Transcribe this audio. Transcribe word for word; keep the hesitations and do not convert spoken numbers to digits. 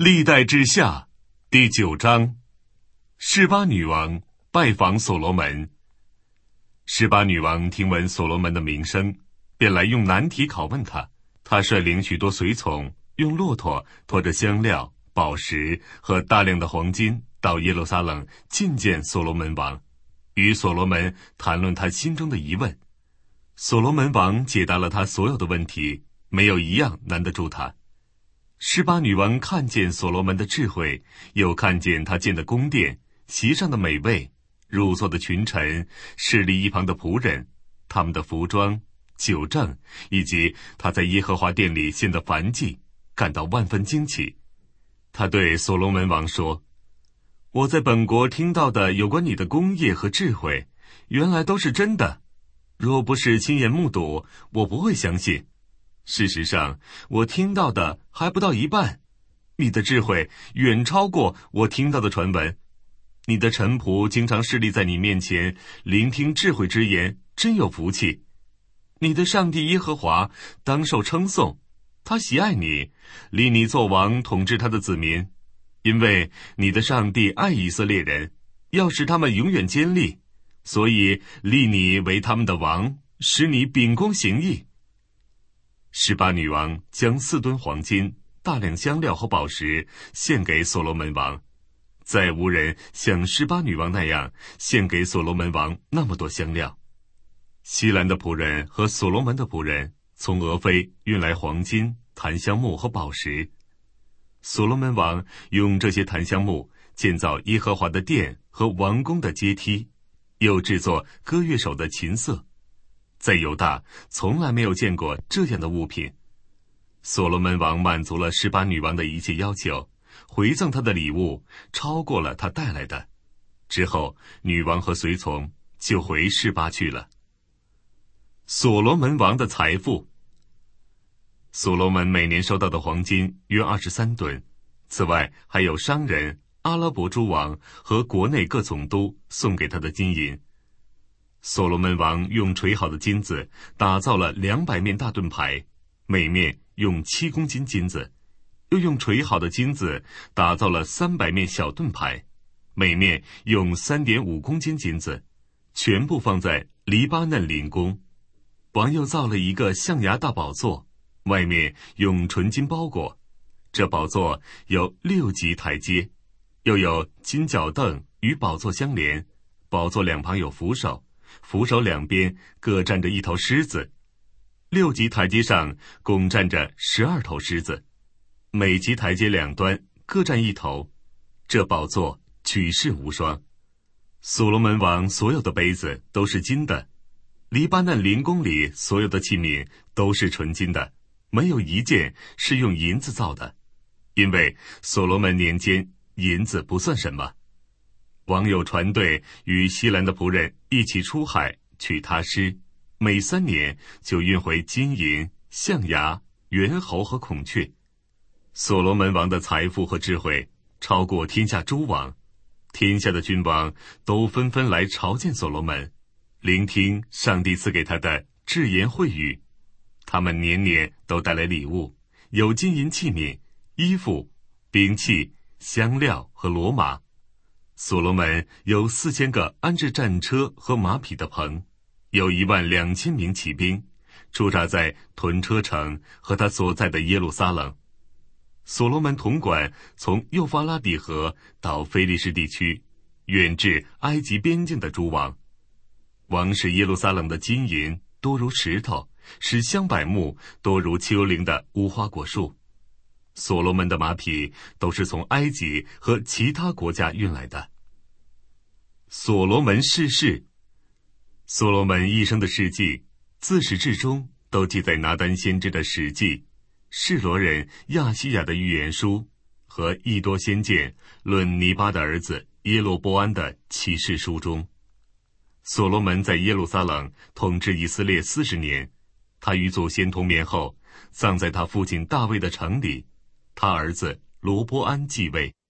历代志下第九章，示巴女王拜访所罗门。示巴女王听闻所罗门的名声，便来用难题拷问他。他率领许多随从，用骆驼拖着香料、宝石和大量的黄金，到耶路撒冷觐见所罗门王，与所罗门谈论他心中的疑问。所罗门王解答了他所有的问题，没有一样难得住他。示巴女王看见所罗门的智慧，又看见他建的宫殿、席上的美味、入座的群臣、势力一旁的仆人，他们的服装、酒政，以及他在耶和华殿里献的燔祭，感到万分惊奇。他对所罗门王说：我在本国听到的有关你的功业和智慧，原来都是真的。若不是亲眼目睹，我不会相信。事实上，我听到的还不到一半，你的智慧远超过我听到的传闻。你的臣仆经常侍立在你面前，聆听智慧之言，真有福气。你的上帝耶和华当受称颂，他喜爱你，立你作王，统治他的子民，因为你的上帝爱以色列人，要使他们永远坚立，所以立你为他们的王，使你秉公行义。示巴女王将四吨黄金、大量香料和宝石献给所罗门王，再无人像示巴女王那样献给所罗门王那么多香料。希兰的仆人和所罗门的仆人从俄非运来黄金、檀香木和宝石。所罗门王用这些檀香木建造耶和华的殿和王宫的阶梯，又制作歌乐手的琴瑟。在犹大从来没有见过这样的物品。所罗门王满足了示巴女王的一切要求，回赠她的礼物超过了她带来的。之后，女王和随从就回示巴去了。所罗门王的财富。所罗门每年收到的黄金约二十三吨，此外还有商人、阿拉伯诸王和国内各总督送给他的金银。所罗门王用锤好的金子打造了两百面大盾牌，每面用七公斤金子，又用锤好的金子打造了三百面小盾牌，每面用三点五公斤金子，全部放在黎巴嫩林宫。王又造了一个象牙大宝座，外面用纯金包裹，这宝座有六级台阶，又有金脚凳与宝座相连，宝座两旁有扶手，扶手两边各站着一头狮子，六级台阶上共站着十二头狮子，每级台阶两端各站一头。这宝座举世无双。所罗门王所有的杯子都是金的，黎巴嫩林宫里所有的器皿都是纯金的，没有一件是用银子造的，因为所罗门年间银子不算什么。王有船队与希兰的仆人一起出海去他施，每三年就运回金银、象牙、猿猴和孔雀。所罗门王的财富和智慧超过天下诸王，天下的君王都纷纷来朝见所罗门，聆听上帝赐给他的智言慧语。他们年年都带来礼物，有金银器皿、衣服、兵器、香料和骡马。所罗门有四千个安置战车和马匹的棚，有一万两千名骑兵，驻扎在屯车城和他所在的耶路撒冷。所罗门统管从幼发拉底河到非利士地区，远至埃及边境的诸王。王使耶路撒冷的金银多如石头，使香柏木多如丘陵的无花果树。所罗门的马匹都是从埃及和其他国家运来的。所罗门逝世。所罗门一生的事迹，自始至终都记在拿单先知的史记、示罗人亚西亚的预言书和益多先见论尼巴的儿子耶罗波安的启示书中。所罗门在耶路撒冷统治以色列四十年，他与祖先同眠后，葬在他父亲大卫的城里。他儿子罗波安继位。